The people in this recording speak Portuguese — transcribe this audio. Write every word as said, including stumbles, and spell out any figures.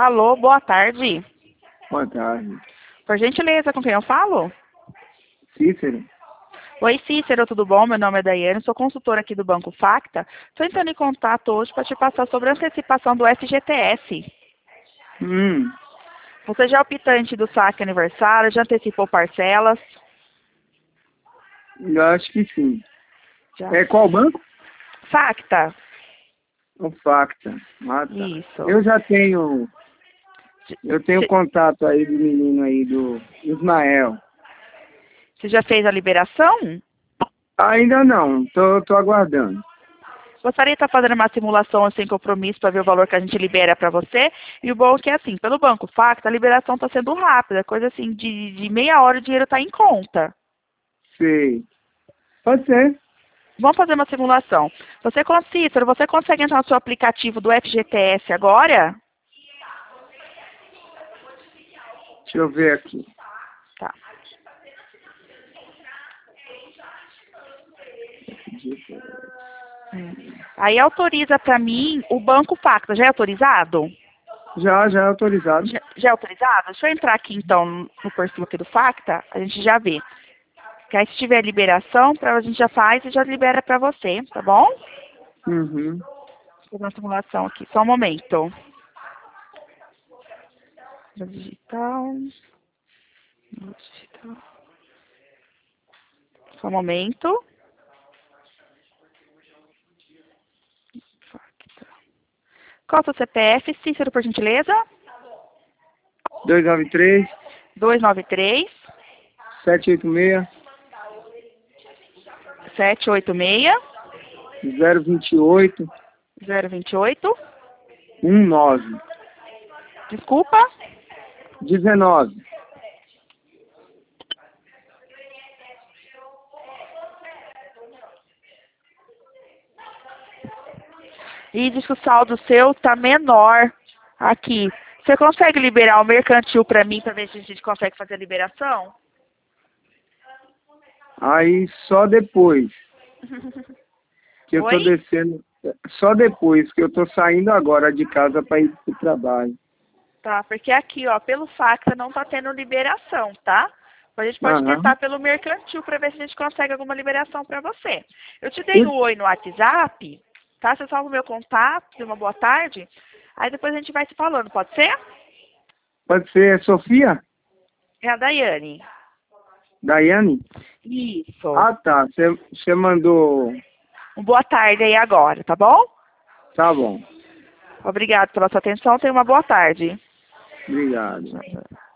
Alô, boa tarde. Boa tarde. Por gentileza, com quem eu falo? Cícero? Oi, Cícero, tudo bom? Meu nome é Daiane, sou consultora aqui do Banco Facta. Estou entrando em contato hoje para te passar sobre a antecipação do F G T S. Hum, Você já é optante do saque aniversário, já antecipou parcelas? eu acho que sim. Já. É qual banco? Facta? O Facta. Ah, tá. Isso. Eu já tenho, eu tenho Você contato aí do menino aí, do Ismael. você já fez a liberação? Ainda não, tô, tô aguardando. Gostaria de estar fazendo uma simulação sem compromisso para ver o valor que a gente libera para você. E o bom é que, assim, pelo Banco Facta, a liberação está sendo rápida. Coisa assim, de, de meia hora o dinheiro está em conta. Sei. Pode ser. Vamos fazer uma simulação. Você, Cícero, você consegue entrar no seu aplicativo do F G T S agora? Deixa eu ver aqui. Tá. Aí autoriza para mim o Banco Facta. Já é autorizado? Já, já é autorizado. Já, já é autorizado? Deixa eu entrar aqui, então, no perfil aqui do Facta. A gente já vê. Que aí, se tiver liberação, pra, a gente já faz e já libera para você, tá bom? Uhum. Vou fazer uma simulação aqui. Só um momento. Digital. Digital. Só um momento. Facta. Qual é o seu C P F, Cícero, por gentileza? dois nove três, dois nove três, sete oito seis, sete oito seis, zero dois oito, zero dois oito. um nove. Desculpa. dezenove. E diz que o saldo seu tá menor aqui. Você consegue liberar o mercantil para mim para ver se a gente consegue fazer a liberação? Aí só depois que eu tô Oi? descendo, só depois que eu tô saindo agora de casa para ir pro trabalho. Tá, porque aqui, ó, pelo Facta não tá tendo liberação, tá? A gente pode Aham. tentar pelo mercantil para ver se a gente consegue alguma liberação para você. Eu te dei o E oi no WhatsApp, tá? Você salva o meu contato, dê uma boa tarde. Aí depois a gente vai se falando, pode ser? pode ser Sofia? É a Daiane. Daiane? Isso. Ah, tá. Você mandou. Uma boa tarde aí agora, tá bom? Tá bom. Obrigado pela sua atenção. Tenha uma boa tarde. Obrigado.